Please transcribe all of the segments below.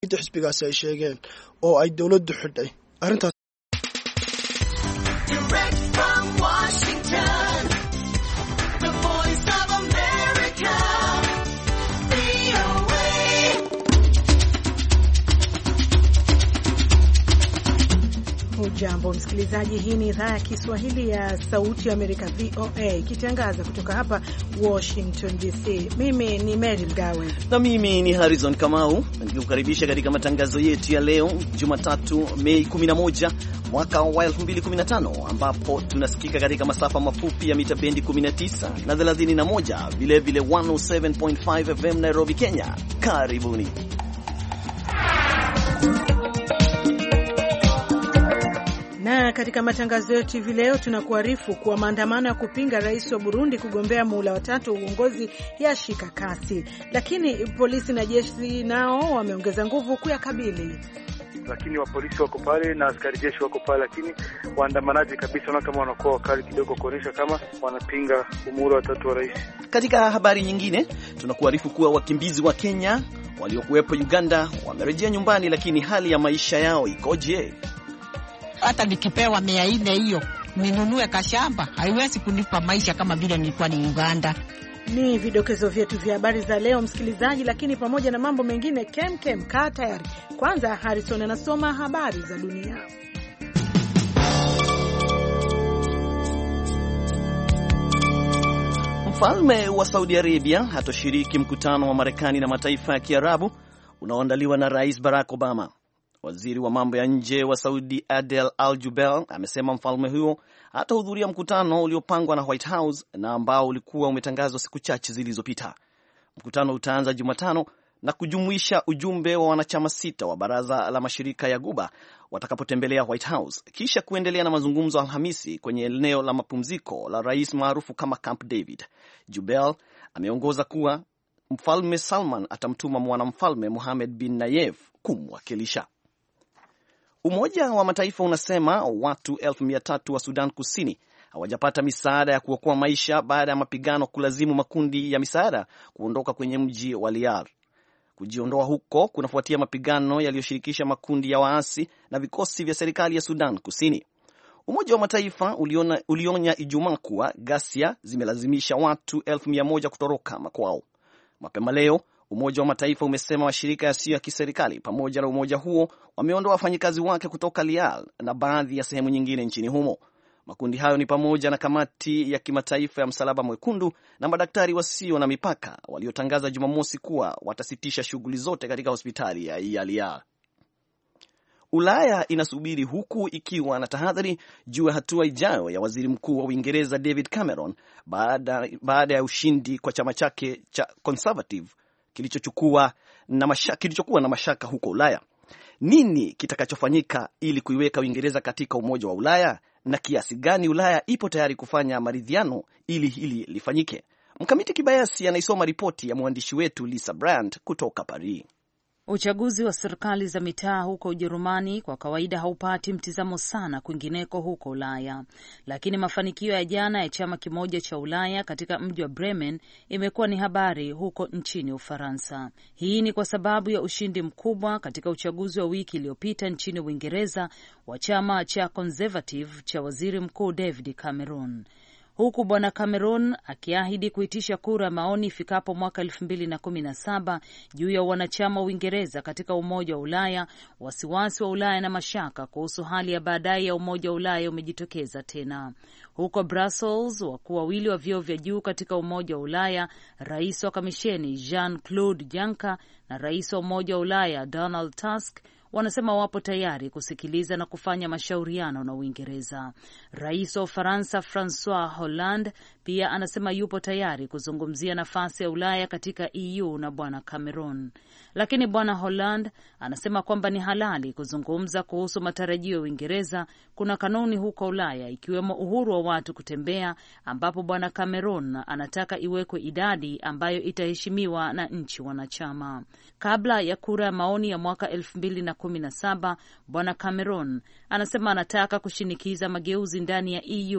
xisbigaasi ay sheegeen oo ay dawladdu xidhay arrintaas. Jambo msikilizaji, hii ni idhaa ya Kiswahili ya Sauti ya Amerika VOA ikitangaza kutoka hapa Washington DC. Mimi ni Mary Mgawe na mimi ni Harrison Kamau, nikikukaribisha katika matangazo yetu ya leo Jumatatu Mei 11 mwaka wa 2015, ambapo tunasikika katika masafa mafupi ya mita bendi 19 na 31, vile vile 107.5 FM Nairobi, Kenya. Karibuni. Na katika matangazo yetu hivi leo tunakuarifu kuwa maandamano ya kupinga rais wa Burundi kugombea muhula wa 3 uongozi yashika kasi, lakini polisi na jeshi nao wameongeza nguvu kuyakabili. Lakini wa polisi wako pale na askari jeshi wako pale, lakini waandamanaji kabisa na kama wanakuwa wakali kidogo kuonesha kama wanapinga muhula wa 3 wa rais. Katika habari nyingine tunakuarifu kuwa wakimbizi wa Kenya waliokuwepo Uganda wamerejea nyumbani, lakini hali ya maisha yao ikoje? Hata nikipewa 400 hiyo ninunue kashamba haiwezi kunipa maisha kama vile nilikuwa ni Uganda. Ni vidokezo vyetu vya habari za leo msikilizaji, lakini pamoja na mambo mengine kem kaa tayari. Kwanza Harrison anasoma habari za dunia. Mfalme wa Saudi Arabia hatoshiriki mkutano wa Marekani na mataifa ya Kiarabu unaoandaliwa na Rais Barack Obama. Waziri wa mambo ya nje wa Saudi Adel Al-Jubeir amesema mfalme huyo hatahudhuria mkutano uliopangwa na White House na ambao ulikuwa umetangazwa siku chache zilizopita. Mkutano utaanza Jumatano na kujumuisha ujumbe wa wanachama 6 wa baraza la mashirika ya Guba watakapotembelea White House, kisha kuendelea na mazungumzo Alhamisi kwenye eneo la mapumziko la rais maarufu kama Camp David. Jubeir ameongoza kuwa Mfalme Salman atamtuma mwanamfalme Mohammed bin Nayef kumwakilisha. Umoja wa Mataifa unasema watu 1,300 wa Sudan Kusini hawajapata misaada ya kuokoa maisha baada ya mapigano kulazimu makundi ya misaada kuondoka kwenye mji wa Liar. Kujiondoa huko kunafuatia mapigano yaliyoshirikisha makundi ya waasi na vikosi vya serikali ya Sudan Kusini. Umoja wa Mataifa ulionya Ijumaa kuwa ghasia zimelazimisha watu 1,100 kutoroka makwao. Mapema leo Umoja wa Mataifa umesema mashirika yasiyo ya kiserikali pamoja na umoja huo wameondoa wafanyikazi wake kutoka Lial na baadhi ya sehemu nyingine nchini humo. Makundi hayo ni pamoja na Kamati ya Kimataifa ya Msalaba Mwekundu na Madaktari Wasio na Mipaka waliotangaza Jumamosi kuwa watasitisha shughuli zote katika hospitali ya Lial. Ulaya inasubiri huku ikiwa na tahadhari juu ya hatua ijayo ya Waziri Mkuu wa Uingereza David Cameron baada ya ushindi kwa chama chake cha Conservative kilichokuwa na mashaka huko Ulaya. Nini kitakachofanyika ili kuiweka Uingereza katika Umoja wa Ulaya, na kiasi gani Ulaya ipo tayari kufanya maridhiano ili hili lifanyike? Mkamiti Kibayasi anaisoma ripoti ya mwandishi wetu Lisa Brandt kutoka Paris. Uchaguzi wa serikali za mitaa huko Ujerumani kwa kawaida haupati mtizamo sana kwingineko huko Ulaya, lakini mafanikio ya jana ya chama kimoja cha Ulaya katika mji wa Bremen imekuwa ni habari huko nchini Ufaransa. Hii ni kwa sababu ya ushindi mkubwa katika uchaguzi wa wiki iliyopita nchini Uingereza wa chama cha Conservative cha Waziri Mkuu David Cameron, huku Bwana Cameron akiahidi kuitisha kura ya maoni ifikapo mwaka 2017 juu ya wanachama wa Uingereza katika Umoja wa Ulaya. Wasiwasi wa Ulaya na mashaka kuhusu hali ya baadaye ya Umoja wa Ulaya umejitokeza tena. Huko Brussels, wakuu wawili wa vyeo vya juu katika Umoja wa Ulaya, rais wa Kamisheni Jean-Claude Juncker na rais wa Umoja wa Ulaya Donald Tusk, wanasema wapo tayari kusikiliza na kufanya mashauriano na Uingereza. Rais wa Ufaransa Francois Hollande pia anasema yupo tayari kuzungumzia nafasi ya Ulaya katika EU na Bwana Cameron. Lakini Bwana Hollande anasema kwamba ni halali kuzungumza kuhusu matarajio ya Uingereza. Kuna kanuni huko Ulaya ikiwemo uhuru wa watu kutembea, ambapo Bwana Cameron anataka iwekwe idadi ambayo itaheshimiwa na nchi wanachama. Kabla ya kura ya maoni ya mwaka 2017, Bwana Cameron anasema anataka kushinikiza mageuzi ndani ya EU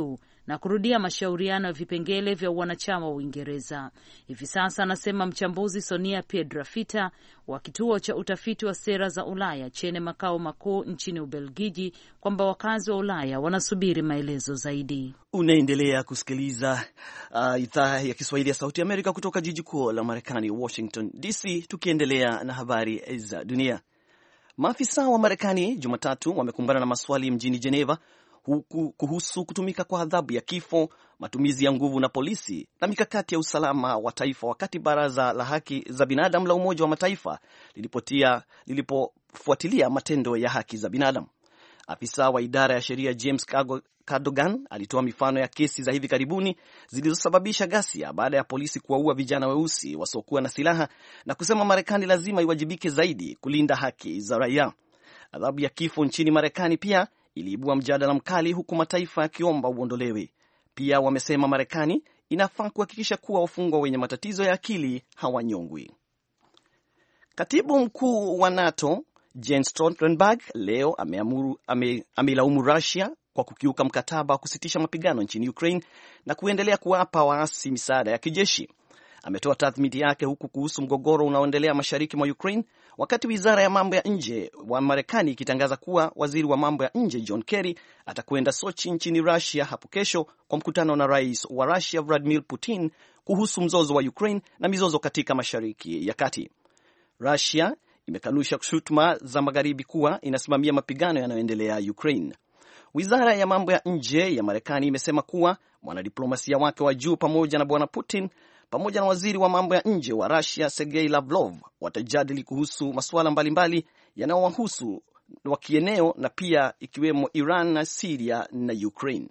na kurudia mashauriano ya vipengele vya wanachama wa Uingereza. Hivi sasa, anasema mchambuzi Sonia Piedrafita wa kituo cha utafiti wa sera za Ulaya chenye makao makuu nchini Ubelgiji, kwamba wakazi wa Ulaya wanasubiri maelezo zaidi. Unaendelea kusikiliza idhaa ya Kiswahili ya Sauti ya Amerika kutoka jiji kuu la Marekani, Washington DC, tukiendelea na habari za dunia. Maafisa wa Marekani Jumatatu wamekumbana na maswali mjini Geneva kuhusu kutumika kwa adhabu ya kifo, matumizi ya nguvu na polisi na mikakati ya usalama wa taifa, wakati Baraza la Haki za Binadamu la Umoja wa Mataifa lilipofuatilia matendo ya haki za binadamu. Afisa wa idara ya sheria James Cadogan alitoa mifano ya kesi za hivi karibuni zilizosababisha ghasia baada ya polisi kuwaua vijana weusi wasiokuwa na silaha na kusema Marekani lazima iwajibike zaidi kulinda haki za raia. Adhabu ya kifo nchini Marekani pia iliibua mjadala mkali, huku mataifa yakiomba uondolewe. Pia wamesema Marekani inafaa kuhakikisha kuwa wafungwa wenye matatizo ya akili hawanyongwi. Katibu mkuu wa NATO Jens Stoltenberg leo ameilaumu Russia kwa kukiuka mkataba wa kusitisha mapigano nchini Ukraine na kuendelea kuwapa waasi misaada ya kijeshi. Ametoa tathmini yake huku kuhusu mgogoro unaoendelea mashariki mwa Ukraine, wakati wizara ya mambo ya nje wa Marekani ikitangaza kuwa waziri wa mambo ya nje John Kerry atakwenda Sochi nchini Russia hapo kesho kwa mkutano na rais wa Russia Vladimir Putin kuhusu mzozo wa Ukraine na mizozo katika Mashariki ya Kati. Russia imekanusha shutuma za magharibi kuwa inasimamia mapigano yanayoendelea Ukraine. Wizara ya mambo ya nje ya Marekani imesema kuwa mwanadiplomasia wake wa juu pamoja na bwana Putin pamoja na waziri wa mambo ya nje wa Russia Sergei Lavrov watajadili kuhusu masuala mbalimbali yanayowahusu wa kieneo na pia ikiwemo Iran na Syria na Ukraine.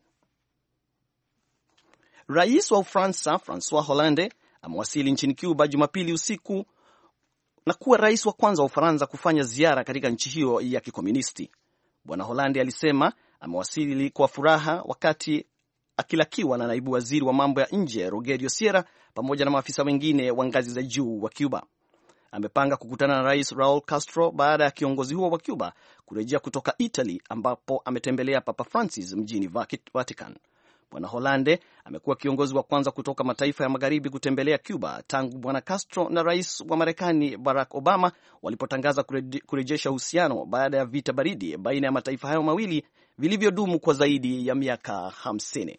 Rais wa Ufaransa Francois Hollande amewasili nchini Cuba Jumapili usiku na kuwa rais wa kwanza wa Ufaransa kufanya ziara katika nchi hiyo ya kikomunisti. Bwana Hollande alisema amewasili kwa furaha wakati akilakiwa na naibu waziri wa mambo ya nje Rogerio Sierra pamoja na maafisa wengine wa ngazi za juu wa Cuba. Amepanga kukutana na Rais Raul Castro baada ya kiongozi huo wa Cuba kurejea kutoka Italy, ambapo ametembelea Papa Francis mjini Vatican. Bwana Hollande amekuwa kiongozi wa kwanza kutoka mataifa ya magharibi kutembelea Cuba tangu Bwana Castro na rais wa Marekani Barack Obama walipotangaza kurejesha uhusiano baada ya vita baridi baina ya mataifa hayo mawili vilivyodumu kwa zaidi ya miaka 50.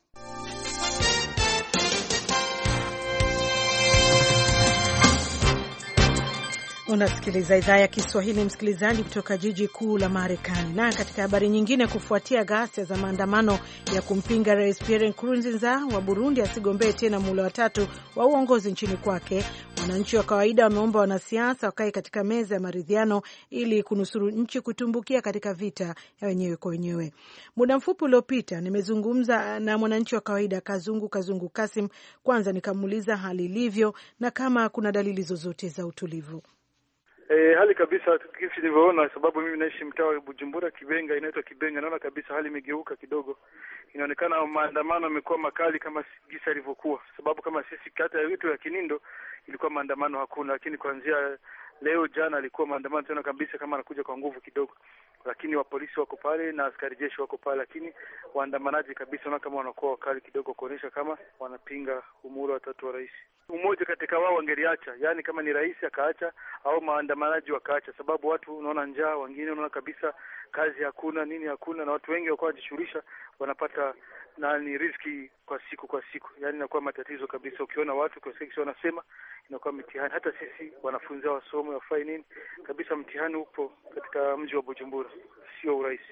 Unasikiliza idhaa ya Kiswahili, msikilizaji, kutoka jiji kuu la Marekani. Na katika habari nyingine, kufuatia ghasia za maandamano ya kumpinga Rais Pierre Nkurunziza wa Burundi asigombee tena muhula wa tatu wa uongozi nchini kwake, wananchi wa kawaida wameomba wanasiasa wakae katika meza ya maridhiano ili kunusuru nchi kutumbukia katika vita ya wenyewe kwa wenyewe. Muda mfupi uliopita nimezungumza na mwananchi wa kawaida Kazungu Kasim. Kwanza nikamuuliza hali ilivyo na kama kuna dalili zozote za utulivu. Hali kabisa kisi nilivyoona, sababu mimi naishi mtaa wa Bujumbura, Kibenga, inaitwa Kibenga. Naona kabisa hali imegeuka kidogo. Inaonekana maandamano yamekuwa makali kama gisa ilivyokuwa, sababu kama sisi kata yetu ya Kinindo ilikuwa maandamano hakuna, lakini kuanzia leo jana alikuwa maandamano tena kabisa, kama anakuja kwa nguvu kidogo. Lakini wa polisi wako pale na askari jeshi wako pale, lakini waandamanaji kabisa na kama wanakuwa wakali kidogo kuonesha kama wanapinga muhula wa tatu wa rais. Umoja katika wao wangeliacha, yani kama ni rais akaacha au maandamanaji wakaacha, sababu watu unaona njaa, wengine unaona kabisa kazi hakuna, nini hakuna, na watu wengi wako wajishughulisha wanapata riziki kwa siku. Yani inakuwa matatizo kabisa. Ukiona watu kwa sisi wanasema inakuwa mtihani, hata sisi wanafunzi wasome wafanye nini kabisa, mtihani upo katika mji wa Bujumbura, sio urahisi.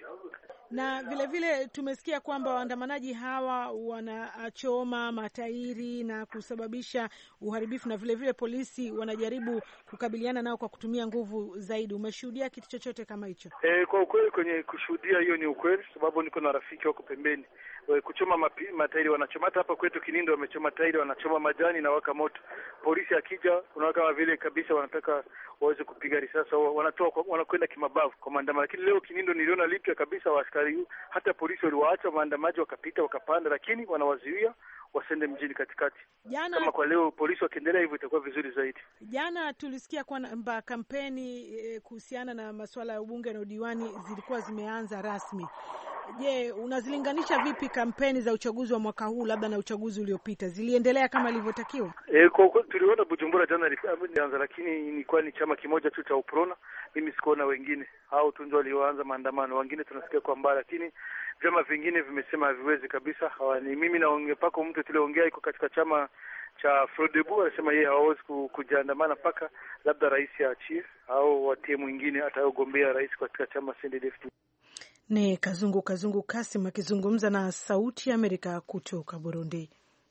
Na vile tumesikia kwamba waandamanaji hawa wanachoma matairi na kusababisha uharibifu, na vile polisi wanajaribu kukabiliana nao kwa kutumia nguvu zaidi. Umeshuhudia kitu chochote kama hicho? Kwa ukweli kwenye kushuhudia hiyo ni ukweli, sababu niko na rafiki wako pembeni. Kuchoma matairi wanachoma, hata hapa kwetu Kinindo wamechoma tairi, wanachoma majani na waka moto. Polisi akija unaona kama vile kabisa wanataka waweze kupiga risasi, wanakwenda kimabavu kwa maandamano. Lakini leo Kinindo niliona lipya kabisa, waaskari hata polisi waliwaacha maandamaji wakapita wakapanda, lakini wanawazuia wasende mjini katikati. Jana, kama kwa leo polisi wakiendelea hivyo itakuwa vizuri zaidi. Jana tulisikia kwamba kampeni kuhusiana na masuala ya ubunge na udiwani zilikuwa zimeanza rasmi. Je, unazilinganisha vipi kampeni za uchaguzi wa mwaka huu labda na uchaguzi uliopita? Ziliendelea kama ilivyotakiwa? Tuliona Bujumbura jana ilianza, lakini ilikuwa ni chama kimoja tu cha UPRONA. Mimi sikuona wengine hao tu ndio walioanza maandamano, wengine tunasikia kwa mbali, lakini vyama vingine vimesema haviwezi kabisa. Hawani mimi naongea pako mtu tuliongea iko katika chama cha Frodebu, anasema yeye hawezi kujiandamana paka labda rais aachie au watie mwingine atayogombea rais katika chama CNDD-FDD. Ni Kazungu Kasim akizungumza na Sauti ya Amerika kutoka Burundi.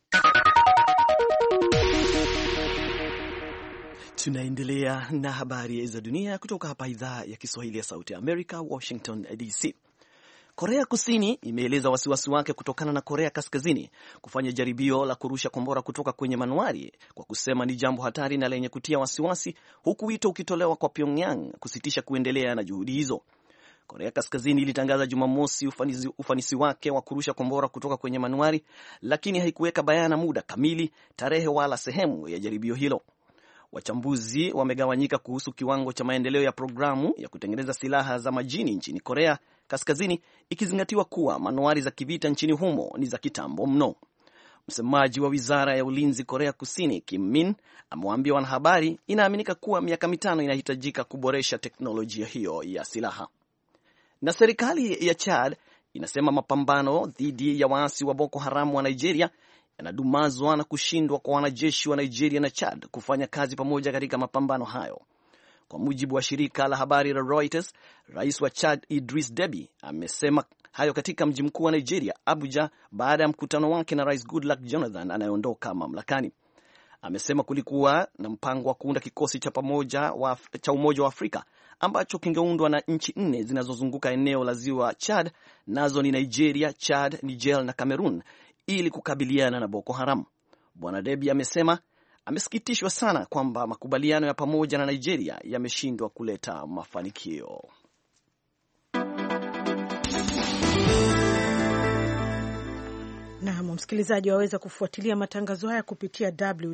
Tunaendelea na habari za dunia kutoka hapa idhaa ya Kiswahili ya Sauti ya Amerika, Washington DC. Korea Kusini imeeleza wasiwasi wake kutokana na Korea Kaskazini kufanya jaribio la kurusha kombora kutoka kwenye manuari kwa kusema ni jambo hatari na lenye kutia wasiwasi, huku wito ukitolewa kwa Pyongyang kusitisha kuendelea na juhudi hizo. Korea Kaskazini ilitangaza Jumamosi ufanisi wake wa kurusha kombora kutoka kwenye manuari, lakini haikuweka bayana muda kamili, tarehe wala sehemu ya jaribio hilo. Wachambuzi wamegawanyika kuhusu kiwango cha maendeleo ya programu ya kutengeneza silaha za majini nchini Korea Kaskazini, ikizingatiwa kuwa manuari za kivita nchini humo ni za kitambo mno. Msemaji wa Wizara ya Ulinzi Korea Kusini, Kim Min, amewaambia wanahabari inaaminika kuwa miaka 5 inahitajika kuboresha teknolojia hiyo ya silaha. Na serikali ya Chad inasema mapambano dhidi ya waasi wa Boko Haram wa Nigeria yanadumazwa na kushindwa kwa wanajeshi wa Nigeria na Chad kufanya kazi pamoja katika mapambano hayo. Kwa mujibu wa shirika la habari la Reuters, rais wa Chad Idris Deby amesema hayo katika mji mkuu wa Nigeria, Abuja, baada ya mkutano wake na Rais Goodluck Jonathan anayeondoka mamlakani. Amesema kulikuwa na mpango wa kuunda kikosi cha pamoja cha Umoja wa Afrika ambacho kingeundwa na nchi 4 zinazozunguka eneo la Ziwa Chad, nazo ni Nigeria, Chad, Niger na Cameroon, ili kukabiliana na Boko Haram. Bwana Deby amesema amesikitishwa sana kwamba makubaliano ya pamoja na Nigeria yameshindwa kuleta mafanikio. Na msikilizaji waweza kufuatilia matangazo haya kupitia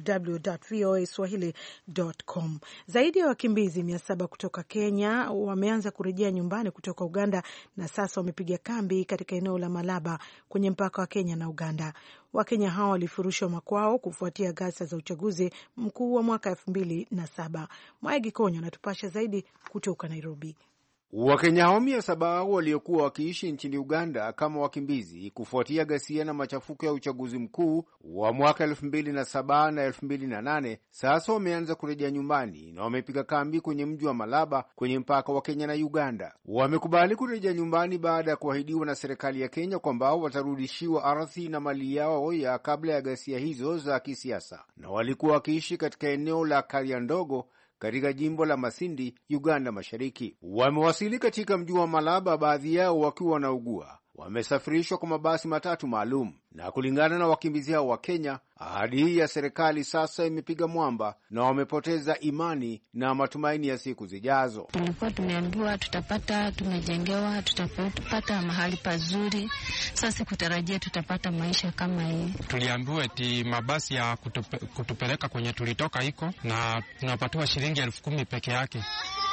www.voaswahili.com. Zaidi ya wakimbizi 700 kutoka Kenya wameanza kurejea nyumbani kutoka Uganda na sasa wamepiga kambi katika eneo la Malaba kwenye mpaka wa Kenya na Uganda. Wakenya hao walifurushwa makwao kufuatia ghasia za uchaguzi mkuu wa mwaka 2007. Mwaegi Konyo anatupasha zaidi kutoka Nairobi. Wakenya hao 700 waliokuwa wakiishi nchini Uganda kama wakimbizi kufuatia ghasia na machafuko ya uchaguzi mkuu wa mwaka 2007 na 2008 sasa wameanza kurejea nyumbani na wamepiga kambi kwenye mji wa Malaba kwenye mpaka wa Kenya na Uganda. Wamekubali kurejea nyumbani baada ya kuahidiwa na serikali ya Kenya kwamba watarudishiwa ardhi na mali yao ya kabla ya ghasia hizo za kisiasa, na walikuwa wakiishi katika eneo la Kariandogo katika jimbo la Masindi, Uganda Mashariki. Wamewasili katika mji wa Malaba, baadhi yao wakiwa wanaugua. Wamesafirishwa kwa mabasi matatu maalum, na kulingana na wakimbizi hao wa Kenya, ahadi hii ya serikali sasa imepiga mwamba na wamepoteza imani na matumaini ya siku zijazo. Tulikuwa tumeambiwa tumejengewa, tutapata mahali pazuri. Sasa kutarajia tutapata maisha kama hii. Tuliambiwa eti mabasi ya kutupeleka kwenye tulitoka iko na tunapatiwa shilingi 10,000 peke yake.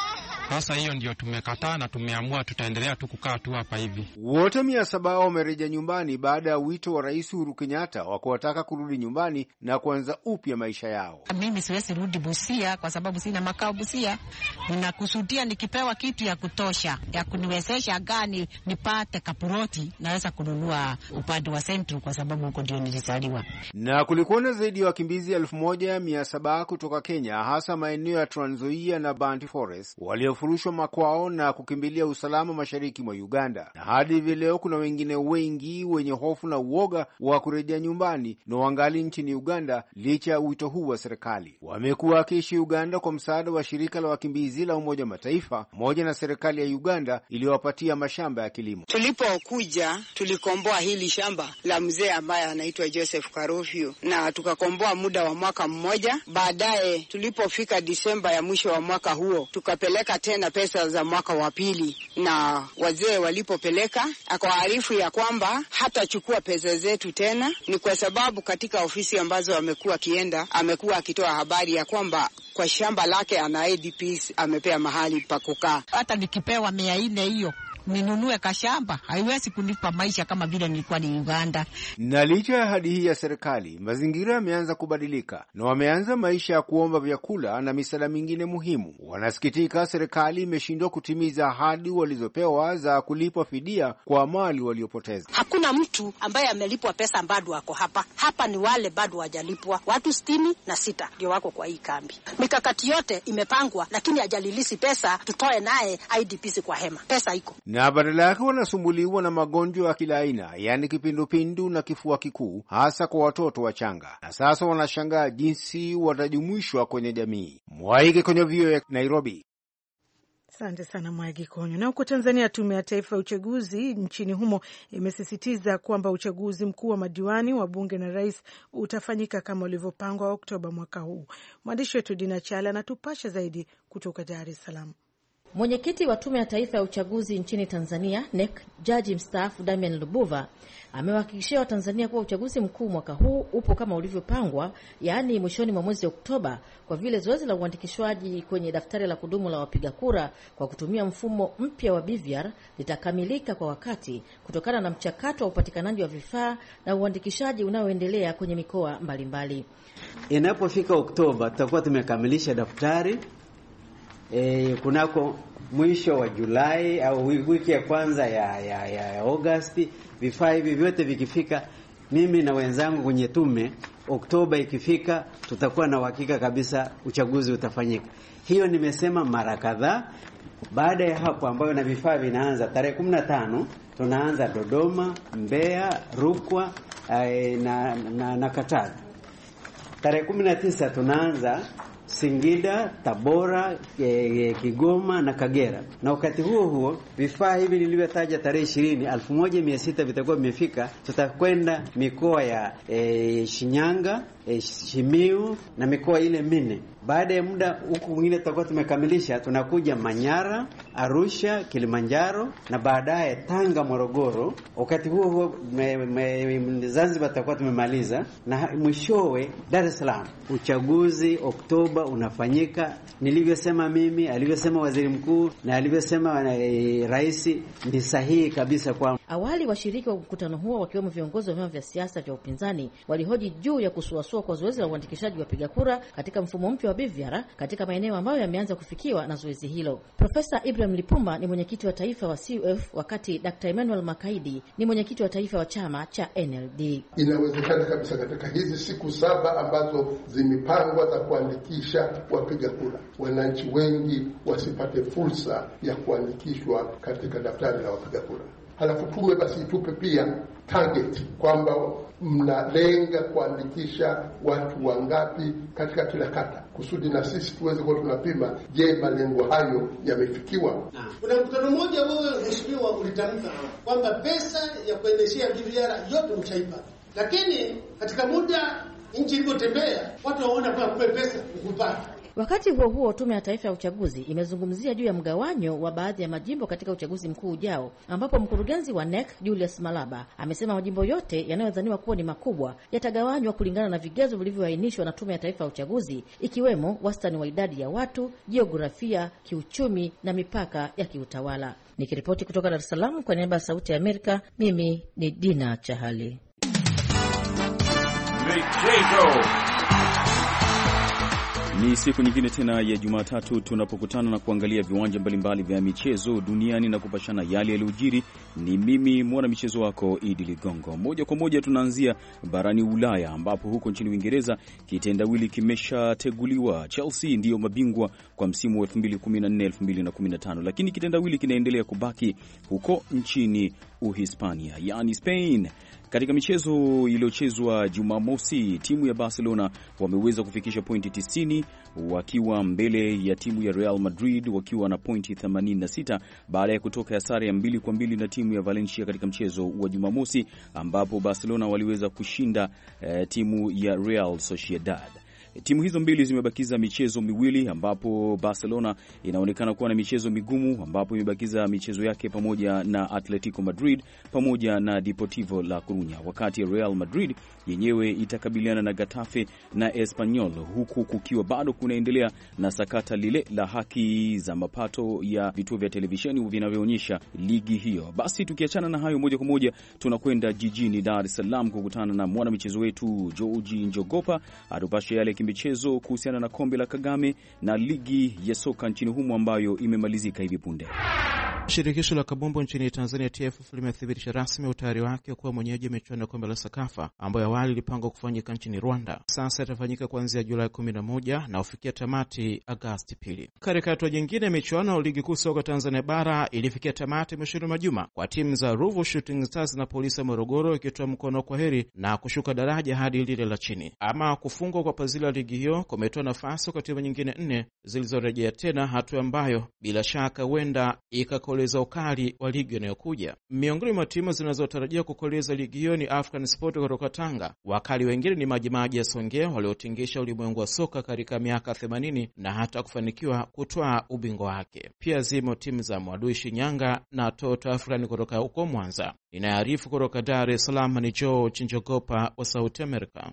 Sasa hiyo ndio tumekataa na tumeamua tutaendelea tu kukaa tu hapa hivi. Wote 700 wamerejea nyumbani baada ya wito wa Rais Uhuru Kenyatta wa kuwataka kurudi nyumbani na kuanza upya maisha yao. Mimi siwezi rudi Busia kwa sababu sina makao Busia. Ninakusudia nikipewa kitu ya kutosha ya kuniwezesha gani nipate kapuroti naweza kununua upande wa Central kwa sababu huko ndio nilizaliwa. Na kulikuwa na zaidi ya wakimbizi 1700 kutoka Kenya, hasa maeneo ya Trans Nzoia na Bantu Forest, waliofurushwa makwao na kukimbilia usalama mashariki mwa Uganda. Na hadi hivi leo kuna wengine wengi wenye hofu na uoga wa kurejea nyumbani na wangali nchini Uganda licha ya wito huu wa serikali. Wamekuwa wakiishi Uganda kwa msaada wa shirika la wakimbizi la Umoja Mataifa pamoja na serikali ya Uganda iliyowapatia mashamba ya kilimo. Tulipokuja tulikomboa hili shamba la mzee ambaye anaitwa Joseph Karofio na tukakomboa muda wa mwaka mmoja. Baadaye tulipofika Disemba ya mwisho wa mwaka huo tukapeleka tena pesa za mwaka wa pili, na wazee walipopeleka akawaarifu ya kwamba hatachukua pesa zetu tena. Ni kwa sababu katika ofisi ambazo amekuwa akienda amekuwa akitoa habari ya kwamba kwa shamba lake ana ADPs amepea mahali pa kukaa. Hata nikipewa 400 hiyo ninunue kashamba, haiwezi kunipa maisha kama vile nilikuwa ni Uganda. Na licha ya ahadi hii ya serikali, mazingira yameanza kubadilika na wameanza maisha ya kuomba vyakula na misaada mingine muhimu. Wanasikitika serikali imeshindwa kutimiza ahadi walizopewa za kulipwa fidia kwa mali waliopoteza. Hakuna mtu ambaye amelipwa pesa bado wako hapa. Hapa ni wale bado hawajalipwa. Watu 66 ndio wako kwa hii kambi. Mikakati yote imepangwa, lakini hajalilisi pesa tutoe naye IDPs kwa hema. Pesa iko. Na badala yake wanasumbuliwa na magonjwa ya kila aina, yani kipindupindu na kifua kikuu, hasa kwa watoto wachanga. Na sasa wanashangaa jinsi watajumuishwa kwenye jamii. Mwaige kwenye VOA Nairobi. Asante sana Mwaigi Konyo. Na huko Tanzania, Tume ya Taifa ya Uchaguzi nchini humo imesisitiza kwamba uchaguzi mkuu wa madiwani, wa bunge na rais utafanyika kama ulivyopangwa Oktoba mwaka huu. Mwandishi wetu Dina Chala anatupasha zaidi kutoka Dar es Salaam. Mwenyekiti wa Tume ya Taifa ya Uchaguzi nchini Tanzania, NEC, Jaji mstaafu Damian Lubuva, amewahakikishia Watanzania kuwa uchaguzi mkuu mwaka huu upo kama ulivyopangwa, yaani mwishoni mwa mwezi Oktoba, kwa vile zoezi la uandikishwaji kwenye daftari la kudumu la wapiga kura kwa kutumia mfumo mpya wa BVR litakamilika kwa wakati kutokana na mchakato wa upatikanaji wa vifaa na uandikishaji unaoendelea kwenye mikoa mbalimbali. Inapofika Oktoba tutakuwa tumekamilisha daftari. Kunako mwisho wa Julai au wiki ya kwanza ya Agosti, vifaa hivi vyote vikifika, mimi na wenzangu kwenye tume, Oktoba ikifika tutakuwa na uhakika kabisa uchaguzi utafanyika. Hiyo nimesema mara kadhaa. Baada ya hapo, ambayo na vifaa vinaanza tarehe 15, tunaanza Dodoma, Mbeya, Rukwa na Katavi. Tarehe 19 tunaanza Singida, Tabora, Kigoma na Kagera. Na wakati huo vifaa hivi nilivyotaja tarehe 1100 vitakuwa vimefika. Tutakwenda mikoa ya Shinyanga, Shimiu na mikoa ile minne. Baada ya muda huku mwingine tutakuwa tumekamilisha, tunakuja Manyara, Arusha, Kilimanjaro na baadaye Tanga, Morogoro. Wakati huo Zanzibar tutakuwa tumemaliza, na mwishowe Dar es Salaam. Uchaguzi Oktoba unafanyika nilivyosema mimi, alivyosema waziri mkuu na alivyosema rais, ni sahihi kabisa kwa. Awali washiriki wa mkutano huo wakiwemo viongozi wa vyama vya siasa vya upinzani walihoji juu ya kusuasua kwa zoezi la uandikishaji wa wapiga kura katika mfumo mpya wa BVR katika maeneo ambayo yameanza kufikiwa na zoezi hilo. Profesa Ibrahim Lipumba ni mwenyekiti wa taifa wa CUF, wakati Dr. Emmanuel Makaidi ni mwenyekiti wa taifa wa chama cha NLD. Inawezekana kabisa katika hizi siku 7 ambazo zimepangwa za kuandikisha wapiga kura, wananchi wengi wasipate fursa ya kuandikishwa katika daftari la wapiga kura. Halafu tume basi itupe pia target kwamba mnalenga kuandikisha watu wangapi katika kila kata, kusudi na sisi tuweze kuwa tunapima, je, malengo hayo yamefikiwa. Kuna mkutano mmoja ambao mheshimiwa ulitamka kwamba pesa ya kuendeshea BVR yote mshaipa, lakini katika muda nchi ilipotembea watu waona kwa kumbe pesa ukupata. Wakati huo huo, Tume ya Taifa ya Uchaguzi imezungumzia juu ya mgawanyo wa baadhi ya majimbo katika uchaguzi mkuu ujao, ambapo mkurugenzi wa NEC Julius Malaba amesema majimbo yote yanayodhaniwa kuwa ni makubwa yatagawanywa kulingana na vigezo vilivyoainishwa na Tume ya Taifa ya Uchaguzi, ikiwemo wastani wa idadi ya watu, jiografia, kiuchumi na mipaka ya kiutawala. Nikiripoti kutoka Dar es Salaam kwa niaba ya Sauti ya Amerika, mimi ni Dina Chahali. Ni siku nyingine tena ya Jumatatu tunapokutana na kuangalia viwanja mbalimbali vya michezo duniani na kupashana yale yaliyojiri. Ni mimi mwana michezo wako Idi Ligongo. Moja kwa moja tunaanzia barani Ulaya, ambapo huko nchini Uingereza kitendawili kimeshateguliwa. Chelsea ndiyo mabingwa kwa msimu wa 2014-2015, lakini kitendawili kinaendelea kubaki huko nchini Uhispania, yani Spain. Katika michezo iliyochezwa Jumamosi, timu ya Barcelona wameweza kufikisha pointi 90 wakiwa mbele ya timu ya Real Madrid wakiwa na pointi 86 baada ya kutoka ya sare ya 2-2 na timu ya Valencia katika mchezo wa Jumamosi, ambapo Barcelona waliweza kushinda timu ya Real Sociedad. Timu hizo mbili zimebakiza michezo miwili, ambapo Barcelona inaonekana kuwa na michezo migumu, ambapo imebakiza michezo yake pamoja na Atletico Madrid pamoja na Deportivo La Coruña, wakati Real Madrid yenyewe itakabiliana na Getafe na Espanyol, huku kukiwa bado kunaendelea na sakata lile la haki za mapato ya vituo vya televisheni vinavyoonyesha ligi hiyo. Basi tukiachana na hayo, moja kwa moja tunakwenda jijini Dar es Salaam kukutana na mwanamichezo wetu George Njogopa atupashe yale kimichezo kuhusiana na kombe la Kagame na ligi ya soka nchini humo ambayo imemalizika hivi punde. Shirikisho la kabumbu nchini Tanzania TFF limethibitisha rasmi utayari wake kuwa mwenyeji michuano ya kombe la Sakafa ambayo awali ilipangwa kufanyika nchini Rwanda. Sasa itafanyika kuanzia Julai 11 na ufikia tamati Agosti 2. Katika hatua nyingine, michuano ligi kuu soka Tanzania bara ilifikia tamati mwishoni mwa juma kwa timu za Ruvu Shooting Stars na Polisi Morogoro ikitoa mkono kwa heri na kushuka daraja hadi lile la chini. Ama kufungwa kwa pazila la ligi hiyo kumetoa nafasi kwa timu nyingine 4 zilizorejea tena, hatua ambayo bila shaka huenda ikakoleza ukali wa ligi inayokuja. Miongoni mwa timu zinazotarajia kukoleza ligi hiyo ni African Sport kutoka Tanga. Wakali wengine ni Majimaji ya Songea waliotingisha ulimwengu wa soka katika miaka 80 na hata kufanikiwa kutoa ubingwa wake. Pia zimo timu za Mwadui Shinyanga na Toto African kutoka huko Mwanza. Inaarifu kutoka Dar es Salaam ni George Njogopa wa Sauti Amerika.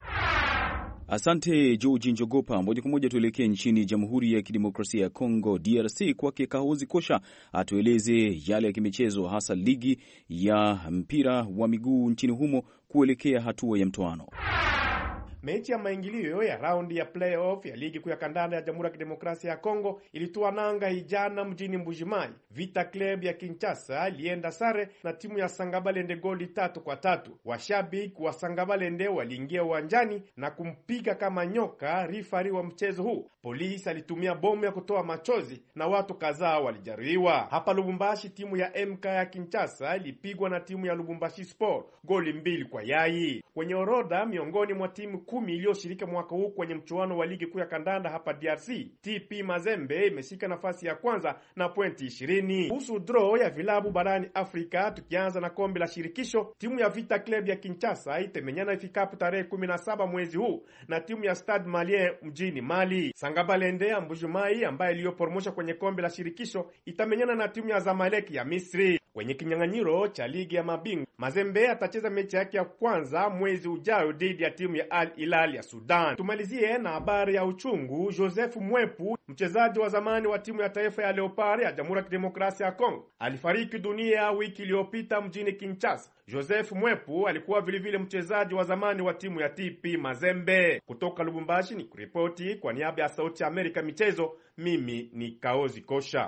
Asante George Njogopa. Moja kwa moja tuelekee nchini Jamhuri ya Kidemokrasia ya Kongo DRC, kwake Kahozi Kosha atueleze yale ya kimichezo, hasa ligi ya mpira wa miguu nchini humo kuelekea hatua ya mtoano. Mechi ya maingilio ya raundi ya playoff ya ligi kuu ya kandanda ya Jamhuri ya Kidemokrasia ya Kongo ilitua nanga hijana mjini Mbujimai. Vita Club ya Kinshasa ilienda sare na timu ya Sangabalende goli 3-3. Washabiki wa Sangabalende waliingia uwanjani na kumpiga kama nyoka rifari wa mchezo huu. Polisi alitumia bomu ya kutoa machozi na watu kadhaa walijeruhiwa. Hapa Lubumbashi, timu ya MK ya Kinshasa ilipigwa na timu ya Lubumbashi Sport goli 2-0. Kwenye orodha miongoni mwa timu 10 iliyoshirika mwaka huu kwenye mchuano wa ligi kuu ya kandanda hapa DRC, TP Mazembe imeshika nafasi ya kwanza na pointi 20. Kuhusu draw ya vilabu barani Afrika, tukianza na kombe la shirikisho, timu ya Vita Club ya Kinshasa itemenyana ifikapo tarehe 17 mwezi huu na timu ya Stade Malien mjini Mali. Sangabalende ya Mbujimai ambaye iliyoporomosha kwenye kombe la shirikisho itamenyana na timu ya Zamalek ya Misri. Kwenye kinyang'anyiro cha ligi ya mabingwa, Mazembe atacheza mechi yake ya kwanza mwezi ujao dhidi ya timu ya Al Hilal ya Sudan. Tumalizie na habari ya uchungu. Joseph Mwepu, mchezaji wa zamani wa timu ya taifa ya Leopard ya Jamhuri ya Kidemokrasia ya Kongo, alifariki dunia wiki iliyopita mjini Kinshasa. Joseph Mwepu alikuwa vilevile mchezaji wa zamani wa timu ya TP Mazembe. Kutoka Lubumbashi ni kuripoti kwa niaba ya Sauti ya Amerika michezo, mimi ni Kaozi Kosha.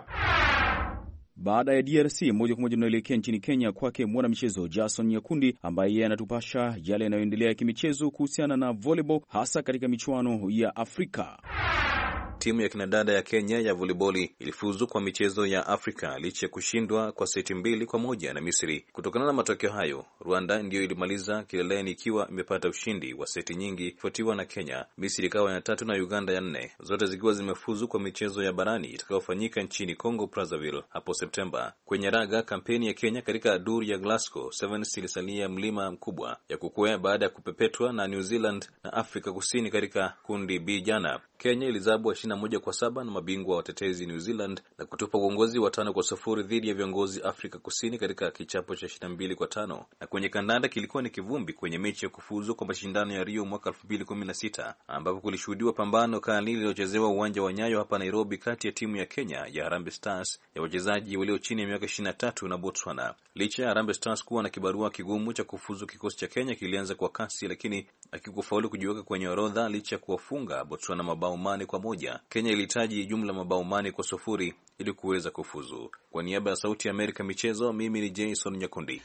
Baada ya DRC, moja kwa moja tunaelekea nchini Kenya, kwake mwana michezo Jason Nyakundi ambaye yeye anatupasha yale yanayoendelea kimichezo kuhusiana na volleyball, hasa katika michuano ya Afrika. Timu ya kinadada ya Kenya ya volleyball ilifuzu kwa michezo ya Afrika licha ya kushindwa kwa seti 2-1 na Misri. Kutokana na matokeo hayo, Rwanda ndiyo ilimaliza kileleni ikiwa imepata ushindi wa seti nyingi kufuatiwa na Kenya, Misri ikawa ya 3 na Uganda ya 4, zote zikiwa zimefuzu kwa michezo ya barani itakayofanyika nchini Congo Brazzaville hapo Septemba. Kwenye raga, kampeni ya Kenya katika duru ya Glasgow Sevens ilisalia mlima mkubwa ya kukwea baada ya kupepetwa na New Zealand na Afrika Kusini katika kundi B jana. Kenya ilizabwa 21-7 na mabingwa watetezi New Zealand na kutupa uongozi wa 5-0 dhidi ya viongozi Afrika Kusini katika kichapo cha 22-5. Na kwenye kandanda kilikuwa ni kivumbi kwenye mechi ya kufuzu kwa mashindano ya Rio mwaka 2016 ambapo kulishuhudiwa pambano kali lililochezewa uwanja wa Nyayo hapa Nairobi kati ya timu ya Kenya ya Harambee Stars ya wachezaji walio chini ya miaka 23 na Botswana. Licha ya Harambee Stars kuwa na kibarua kigumu cha kufuzu, kikosi cha Kenya kilianza kwa kasi lakini akikufaulu kujiweka kwenye orodha licha ya kuwafunga Botswana mabao 8-1. Kenya ilihitaji jumla mabao 8-0 ili kuweza kufuzu. Kwa niaba ya Sauti ya Amerika michezo, mimi ni Jason Nyakundi.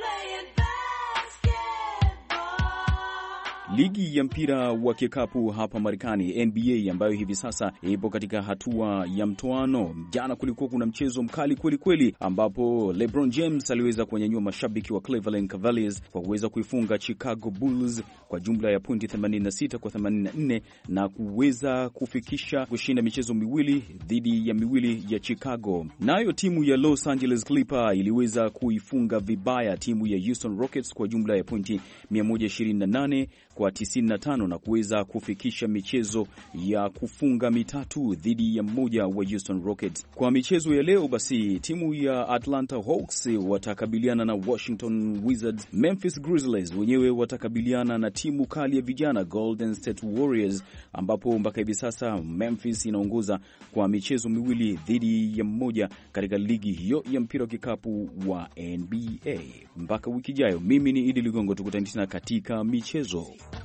Ligi ya mpira wa kikapu hapa Marekani, NBA, ambayo hivi sasa ipo katika hatua ya mtoano. Jana kulikuwa kuna mchezo mkali kweli kweli, ambapo LeBron James aliweza kunyanyua mashabiki wa Cleveland Cavaliers kwa kuweza kuifunga Chicago Bulls kwa jumla ya pointi 86-84 na kuweza kufikisha kushinda michezo miwili dhidi ya miwili ya Chicago. Nayo timu ya Los Angeles Clippers iliweza kuifunga vibaya timu ya Houston Rockets kwa jumla ya pointi 128 kwa 95 na kuweza kufikisha michezo ya kufunga 3 dhidi ya mmoja wa Houston Rockets. Kwa michezo ya leo basi timu ya Atlanta Hawks watakabiliana na Washington Wizards. Memphis Grizzlies wenyewe watakabiliana na timu kali ya vijana Golden State Warriors, ambapo mpaka hivi sasa Memphis inaongoza kwa michezo 2 dhidi ya mmoja katika ligi hiyo ya mpira wa kikapu wa NBA. Mpaka wiki ijayo, mimi ni Idi Ligongo, tukutane tena katika michezo.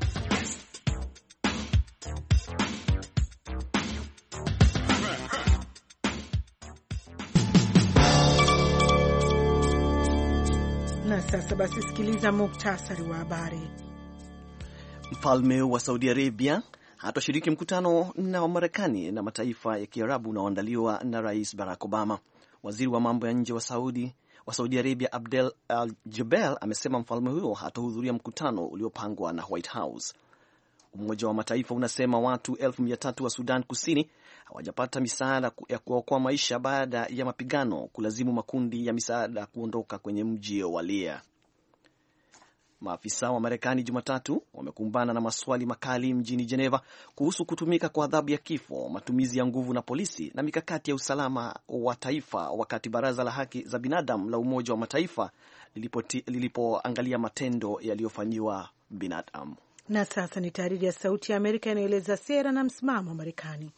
Na sasa basi sikiliza muktasari wa habari. Mfalme wa Saudi Arabia hatashiriki mkutano na Marekani na mataifa ya Kiarabu unaoandaliwa na Rais Barack Obama. Waziri wa mambo ya nje wa Saudi Arabia Abdel Al-Jubeir amesema mfalme huyo hatahudhuria mkutano uliopangwa na White House. Umoja wa Mataifa unasema watu 1,300 wa Sudan Kusini hawajapata misaada ya kuokoa maisha baada ya mapigano kulazimu makundi ya misaada kuondoka kwenye mji wa Lia. Maafisa wa Marekani Jumatatu wamekumbana na maswali makali mjini Geneva kuhusu kutumika kwa adhabu ya kifo, matumizi ya nguvu na polisi na mikakati ya usalama wa taifa, wakati Baraza la Haki za Binadamu la Umoja wa Mataifa lilipoangalia matendo yaliyofanyiwa binadamu. Na sasa ni tahariri ya Sauti ya Amerika inayoeleza sera na msimamo wa Marekani.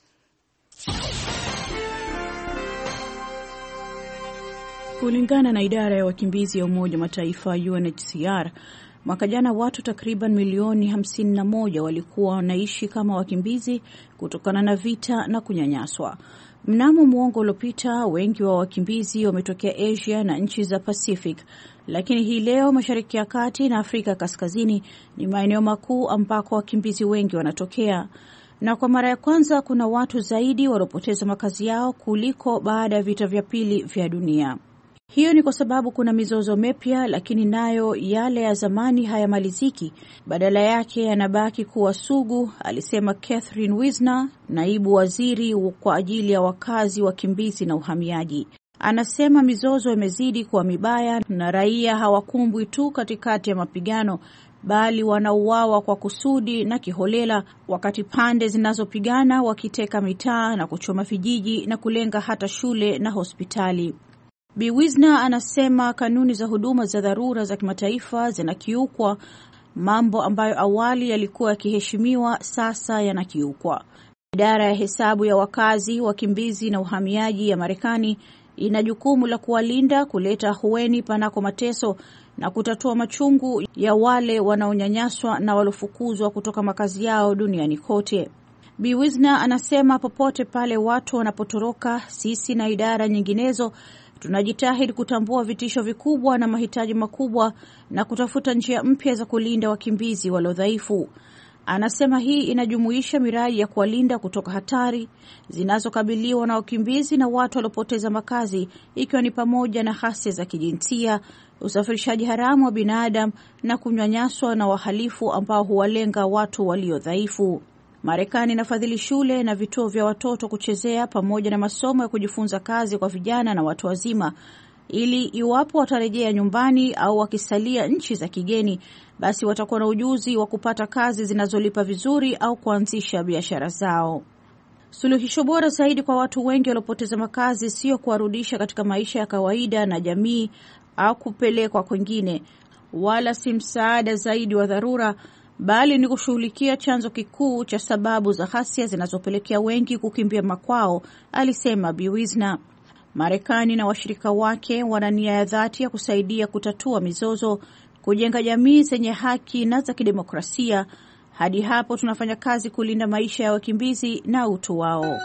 Kulingana na idara ya wakimbizi ya Umoja wa Mataifa UNHCR, mwaka jana watu takriban milioni 51 walikuwa wanaishi kama wakimbizi kutokana na vita na kunyanyaswa. Mnamo muongo uliopita, wengi wa wakimbizi wametokea Asia na nchi za Pacific, lakini hii leo Mashariki ya Kati na Afrika Kaskazini ni maeneo makuu ambako wakimbizi wengi wanatokea. Na kwa mara ya kwanza kuna watu zaidi waliopoteza makazi yao kuliko baada ya vita vya pili vya dunia. Hiyo ni kwa sababu kuna mizozo mipya, lakini nayo yale ya zamani hayamaliziki, badala yake yanabaki kuwa sugu, alisema Catherine Wisner, naibu waziri kwa ajili ya wakazi, wakimbizi na uhamiaji. Anasema mizozo imezidi kuwa mibaya na raia hawakumbwi tu katikati ya mapigano, bali wanauawa kwa kusudi na kiholela, wakati pande zinazopigana wakiteka mitaa na kuchoma vijiji na kulenga hata shule na hospitali. Bi Wisner anasema kanuni za huduma za dharura za kimataifa zinakiukwa, mambo ambayo awali yalikuwa yakiheshimiwa sasa yanakiukwa. Idara ya hesabu ya wakazi, wakimbizi na uhamiaji ya Marekani ina jukumu la kuwalinda, kuleta ahueni panako mateso na kutatua machungu ya wale wanaonyanyaswa na walofukuzwa kutoka makazi yao duniani kote. Bi Wisner anasema popote pale watu wanapotoroka, sisi na idara nyinginezo tunajitahidi kutambua vitisho vikubwa na mahitaji makubwa na kutafuta njia mpya za kulinda wakimbizi waliodhaifu. Anasema hii inajumuisha miradi ya kuwalinda kutoka hatari zinazokabiliwa na wakimbizi na watu waliopoteza makazi, ikiwa ni pamoja na ghasia za kijinsia, usafirishaji haramu wa binadamu na kunyanyaswa na wahalifu ambao huwalenga watu waliodhaifu. Marekani inafadhili shule na vituo vya watoto kuchezea pamoja na masomo ya kujifunza kazi kwa vijana na watu wazima, ili iwapo watarejea nyumbani au wakisalia nchi za kigeni, basi watakuwa na ujuzi wa kupata kazi zinazolipa vizuri au kuanzisha biashara zao. Suluhisho bora zaidi kwa watu wengi waliopoteza makazi sio kuwarudisha katika maisha ya kawaida na jamii au kupelekwa kwingine, wala si msaada zaidi wa dharura, bali ni kushughulikia chanzo kikuu cha sababu za ghasia zinazopelekea wengi kukimbia makwao, alisema Bi Wisner. Marekani na washirika wake wana nia ya dhati ya kusaidia kutatua mizozo, kujenga jamii zenye haki na za kidemokrasia. Hadi hapo tunafanya kazi kulinda maisha ya wakimbizi na utu wao.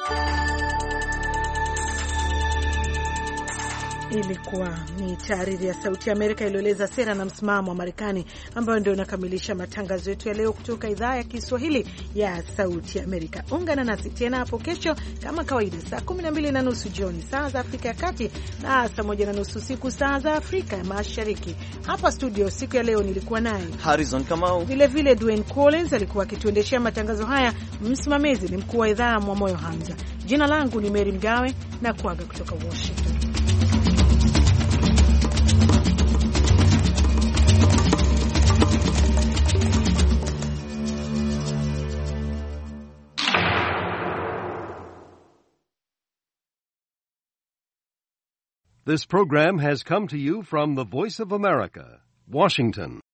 Ilikuwa ni tahariri ya Sauti ya Amerika iliyoeleza sera na msimamo wa Marekani, ambayo ndio inakamilisha matangazo yetu ya leo kutoka idhaa ya Kiswahili ya Sauti ya Amerika. Ungana nasi tena hapo kesho kama kawaida, saa 12:30 jioni saa za Afrika ya Kati na saa 1:30 usiku saa za Afrika ya Mashariki. Hapa studio siku ya leo nilikuwa naye Harrison Kamau, vile Dwayne Collins alikuwa akituendeshea matangazo haya. Msimamizi ni mkuu wa idhaa Mwamoyo Hamza. Jina langu ni Mary Mgawe na kuaga kutoka Washington. This program has come to you from the Voice of America, Washington.